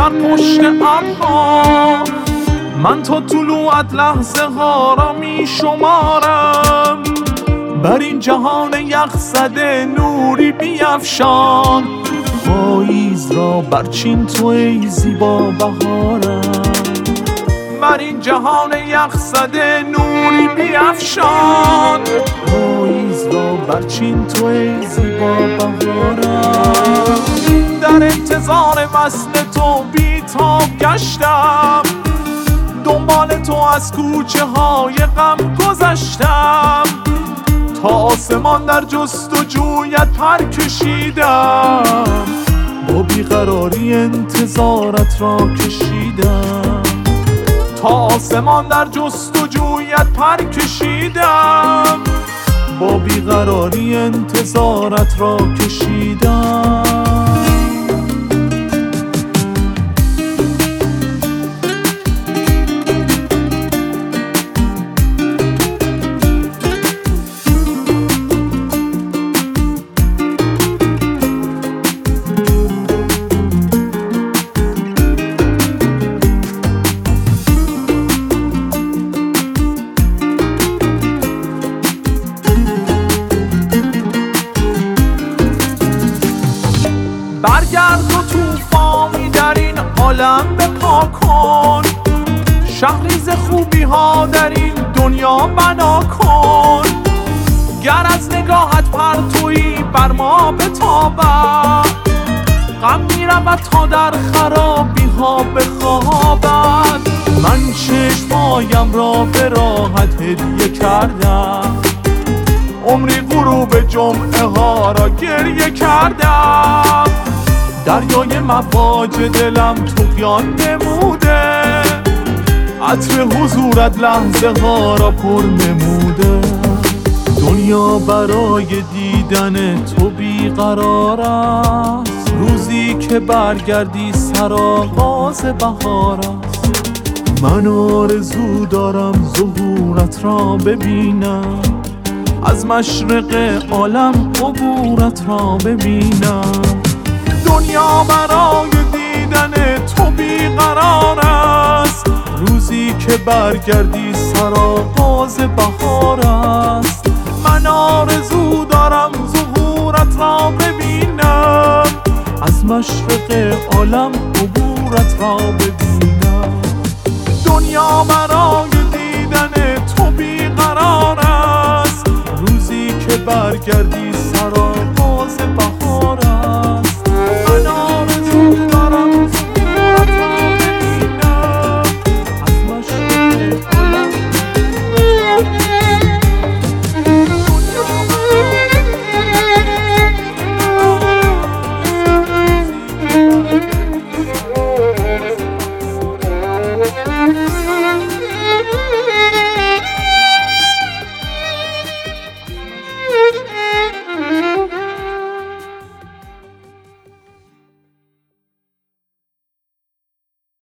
در پشت ابرها، من تا طلوعت لحظه ها را می شمارم. بر این جهان یخزده نوری بیفشان، پاییز را برچین تو ای زیبا بهارم. بر این جهان یخزده نوری بیفشان، پاییز را برچین تو ای زیبا بهارم. در انتظار وصل تو بی‌تاب گشتم، دنبال تو از کوچه های غم گذشتم. تا آسمان در جستجویت پر کشیدم، با بیقراری انتظارت را کشیدم. تا آسمان در جستجویت پر کشیدم، با بیقراری انتظارت را کشیدم. برگرد و توفانی در این عالم بپا کن، شهریز خوبی ها در این دنیا بنا کن. گر از نگاهت پرتویی بر ما بتابد، غم می رود تا در خرابی ها بخوابد. من چشمایم را به راحت هدیه کردم، عمری غروب جمعه ها را گریه کردم. دریای مواج دلم طغیان نموده، عطر حضورت لحظه ها را پر نموده. دنیا برای دیدن تو بیقرار است، روزی که برگردی سرآغاز بهار است. من آرزو دارم ظهورت را ببینم، از مشرق عالم عبورت را ببینم. دنیا برای دیدن تو بیقرار است، روزی که برگردی سرآغاز بهار است. من آرزو دارم ظهورت را ببینم، از مشرق عالم عبورت را ببینم. دنیا برای دیدن تو بیقرار است، روزی که برگردی